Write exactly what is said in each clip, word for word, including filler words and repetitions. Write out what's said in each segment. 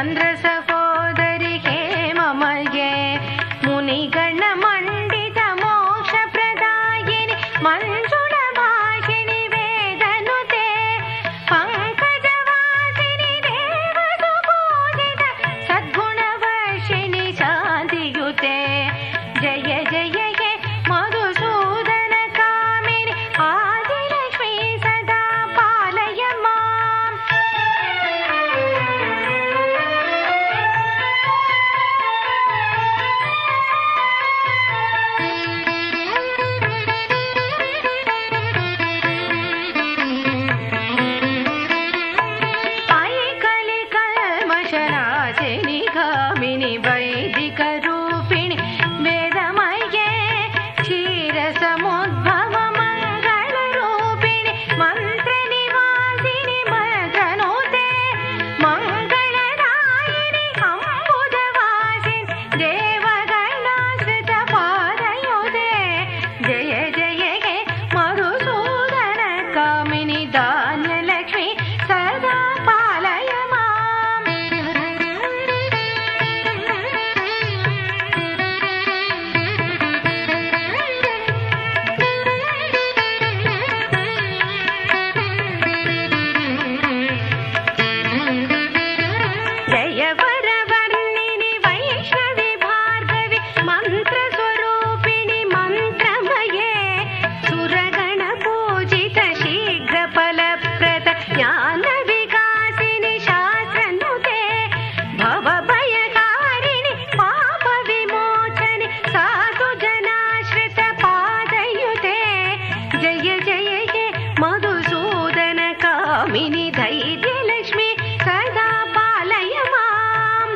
चंद्र सहोदरी हेममये मुनिगण मंडित मोक्ष प्रदायिनि मंजुळ भाषिणि वेदनुते पंकजवासिनि देवसुपूजित सद्गुणवर्षिणि शान्तियुते जय जय हे मधुसूदन कामिनि आदिलक्ष्मी सदा पालय माम् ऐकलिकल्मषनाशिनि गामिनि वैदिक रूपिणि वेदमये क्षीरसमुद्भव मंगल रूपिणि मंत्र निवासिनि मदनुते मंगलदायिनि अम्बुदवासिनि देवगणाश्रित पादयुते जय जय हे मधुसूदन कामिनि धान्यलक्ष्मी सदा पालय माम् जय वरवर्णिनि वैष्णवी भार्गवी मंत्रस्वरूपिणि मंत्रमये सुरगण पूजित शीघ्र फलप्रद ज्ञान विकासिनि शास्त्रनुते भवभयकारिणि पाप विमोचनि साधु जनाश्रित पादयुते जय जय हे मधुसूदन कामिनि धैर्यलक्ष्मी सदा पालय माम्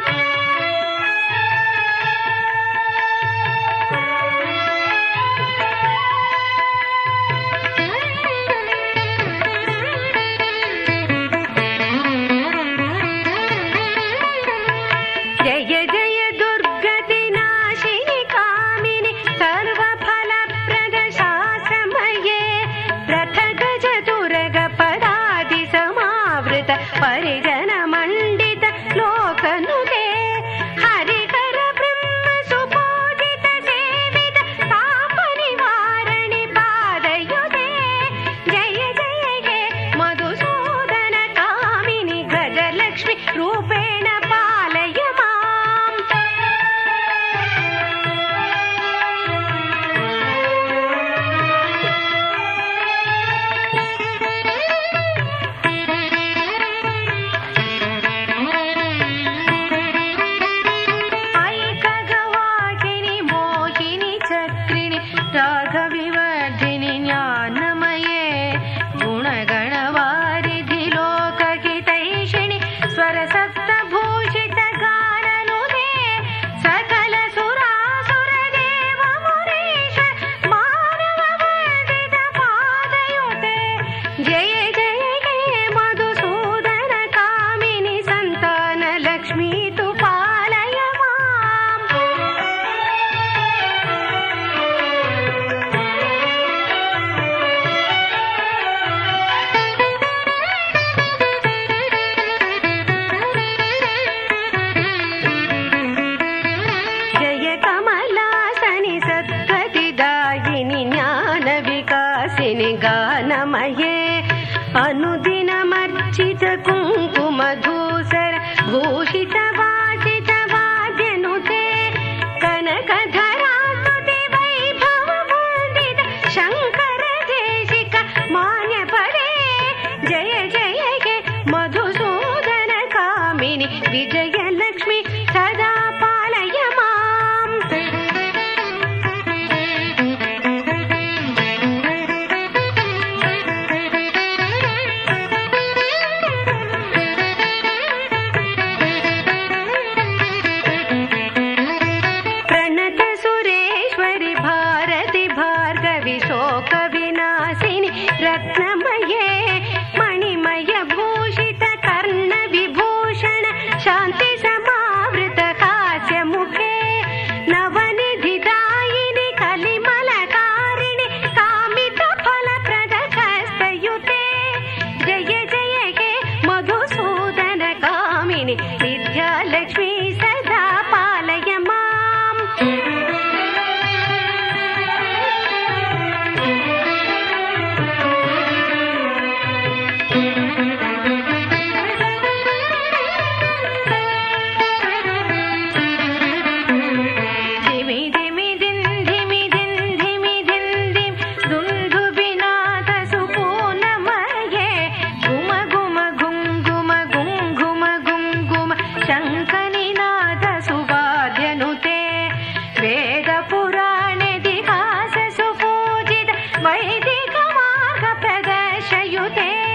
जय जय दुर्गति नाशिनि कामिनि सर्वफलप्रद शास्त्रमये रथ गज तुरग पदादि समावृत परिजन मंडित लोकनुते हरिकर ब्रह्म सुपूजित सेवित ताप निवारणि पादयुते जय जय हे मधुसूदन कामिनि गजलक्ष्मी रूपेण पालय माम् ऐकगवाहिनि मोहिनि चक्रिणि राघविवर्धिनि ज्ञानमये गुणगणवारिधि लोकहितैषिणि स्वरसप्तभूषित गाननुते सकल सुरासुर देव मुनीश मानववर्धित पादयुते जय जय हे मधुसूदन कामिनि संतान लक्ष्मी तु पालय माम् जय कमलासनि सद्गतिदायिनि ज्ञान विकासिनि गानमये अनुदिनमर्चित कुङ्कुमधूसर भूषित वासित वाद्यनुते कनकधरास्तुति वैभव वन्दित शङ्कर देशिक मान्यपदे जय जय हे मधुसूदन कामिनि विजयलक्ष्मी सदा पालय माम् प्रणत सुरेश्वरि भारति भार्गवि शोक विनाशिनि रत्नमये मणिमय भूषित कर्ण विभूषण शान्ति हर्षयुते